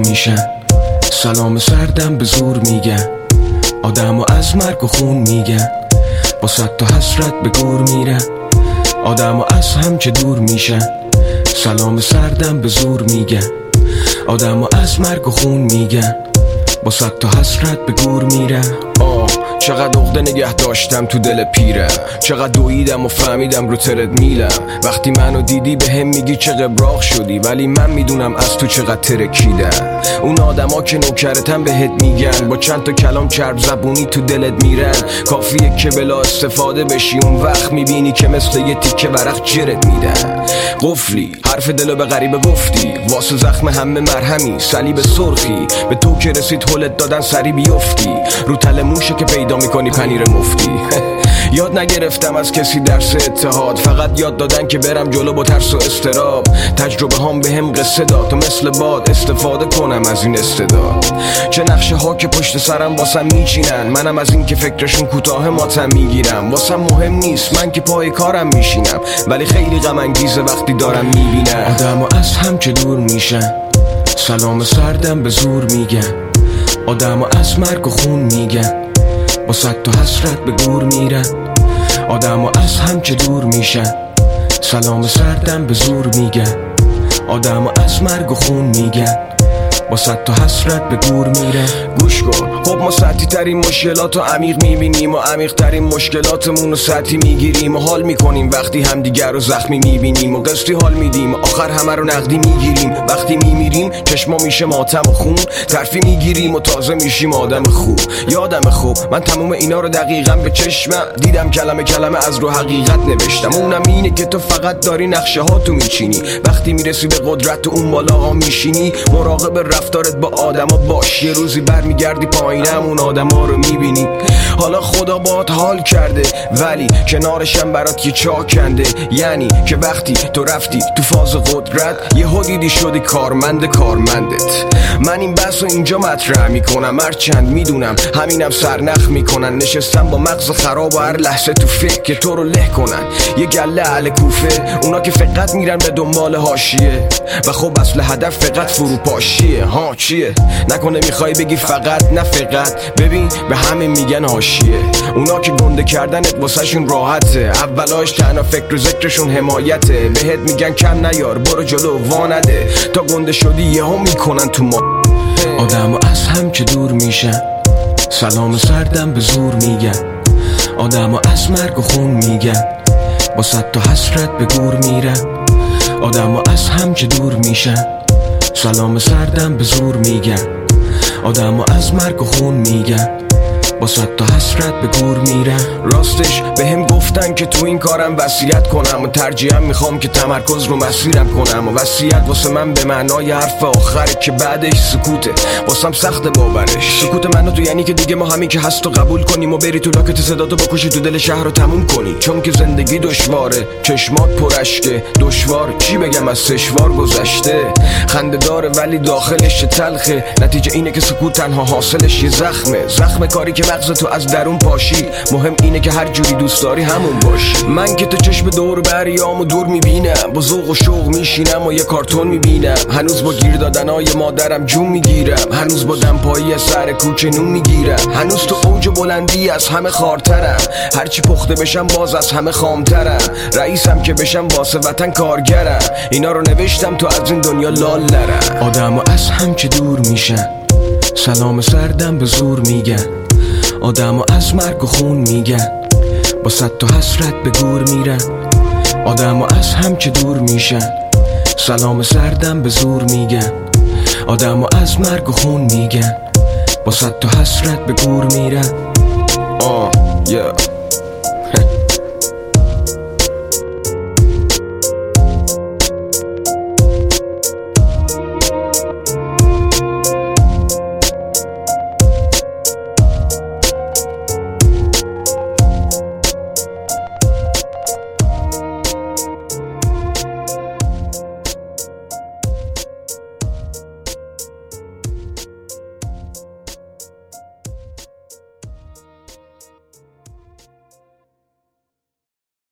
میشن، سلام سردم به زور میگن، آدمو از مرگ و خون میگن، با صد تا حسرت به گور میرن، آدمو از هم که دور میشن، سلام سردم به زور میگن، آدمو از مرگ و خون میگن، با صد تا حسرت به گور میرن. چقدر عقده نگه داشتم تو دل پیرم، چقدر دویدم و فهمیدم رو ترد میلم. وقتی منو دیدی به هم میگی چه قبراق شدی، ولی من میدونم از تو چقدر ترکیدم. اون آدما که نوکرتن بهت میگن، با چند تا کلام چرب زبونی تو دلت میرن. کافیه که بلا استفاده بشی، اون وقت میبینی که مثل یه تیکه ورق جرت میدن. قفلی حرف دلو به غریبه گفتی، واسه زخم همه مرهمی صلیب سرخی. به تو که رسید هلت دادن سری بیفتی، رو تل موشه که پیدا میکنی پنیر مفتی. یاد نگرفتم از کسی درس اتحاد، فقط یاد دادن که برم جلو با ترس و استراب. تجربه هام به هم قصه داد تا مثل باد استفاده کنم از این استعداد. چه نقشه ها که پشت سرم واسم میچینن، منم از این که فکرشون کوتاه ماتم میگیرم. واسم مهم نیست من که پای کارم میشینم، ولی خیلی غم انگیزه وقتی دارم میبینم آدمو از هم که دور میشن، سلام سردم به زور میگن، آدمو از مرگ و خون میگن، با صد تا حسرت به گور میرن، آدمو از هم که دور میشن، سلام سردم به زور میگن، آدمو از مرگ و خون میگن، با صد تا حسرت به گور میره. گوش کن، خب ما سطحی ترین مشکلات رو عمیق میبینیم و عمیق ترین مشکلاتمون رو سطحی میگیریم و حال میکنیم وقتی همدیگر رو زخمی میبینیم و قسطی حال میدیم، آخر همه رو نقدی میگیریم. وقتی میمیریم چشما میشه ماتم و خون، ترفی میگیریم و تازه میشیم آدم خوب. یادم خوب من تموم اینا رو دقیقاً به چشمم دیدم، کلمه کلمه از رو حقیقت نوشتم. اونم اینه که تو فقط داری نقشه ها تو میچینی، وقتی میرسی به قدرت و اون بالاها میشینی. مراقب رفتارت با آدما باش، یه روزی برمیگردی پایینم اون آدما رو میبینی. حالا خدا باهات حال کرده ولی کنارشم برات یه چاک کنده، یعنی که وقتی تو رفتی تو فاز قدرت یه دیدی شدی کارمندت. من این بحث رو اینجا مطرح میکنم، هرچند میدونم همینم سرنخ میکنن. نشستم با مغز خراب و هر لحظه تو فکر که تو رو له کنن. یه گله اهل کوفه، اونا که فقط میرن به دنبال حاشیه و خب اصل هدف فقط فروپاشیه. ها چیه؟ نکنه میخوای بگی فقط؟ نه فقط، ببین به همه میگن حاشیه. اونا که گنده کردنت واسهشون راحته، اولاش تنها فکر و ذکرشون حمایته. بهت میگن کم نیار برو جلو وانده، تا گنده شدی یهو میکنن تو ما. آدمو از هم که دور میشن، سلام سردم به زور میگن، آدمو از مرگ و خون میگن، با صد تا حسرت به گور میرن، آدمو از هم که دور میشن، سلام سردم به زور میگن، آدمو از مرگ و خون میگن، با صد تا حسرت به گور میرن. راستش به هم گفتن که تو این کارم وصیت کنم و ترجیحاً میخوام که تمرکز رو مسیرم کنم. و وصیت واسه من به معنای حرف آخره که بعدش سکوته، واسم سخت باورش. سکوت منو تو یعنی که دیگه ما همین که هست و قبول کنیم و بری تو لاکت صداتو بکشی تو دل شهر رو تموم کنی. چون که زندگی دشواره، چشمات پرشکه، دشوار چی بگم از سشوار گذشته. خنده داره ولی داخلش تلخه، نتیجه اینه که سکوت تنها حاصلش یه زخم کاری که مغز تو از درون پاشی. مهم اینه که هر جوری دوست داری همون باشی. من که تو چشم دور بریامو دور میبینم، با ذوق و شوق میشینم و یه کارتون میبینم. هنوز با گیر دادنای مادرم جون میگیرم، هنوز با دمپایی از سر کوچه نون میگیرم، هنوز تو اوج بلندی از همه خارترم. هرچی پخته بشم باز از همه خامترم، رئیسم که بشم واسه وطن کارگرم. اینا رو نوشتم تو از این دنیا لال نرم. آدمو از هم که دور میشن، سلام سردم به زور میگن، آدمو از مرگ و خون میگن، با صد تا حسرت به گور میرن، آدمو از هم که دور میشن، سلام سردم به زور میگن، آدمو از مرگ و خون میگن، با صد تا حسرت به گور میرن.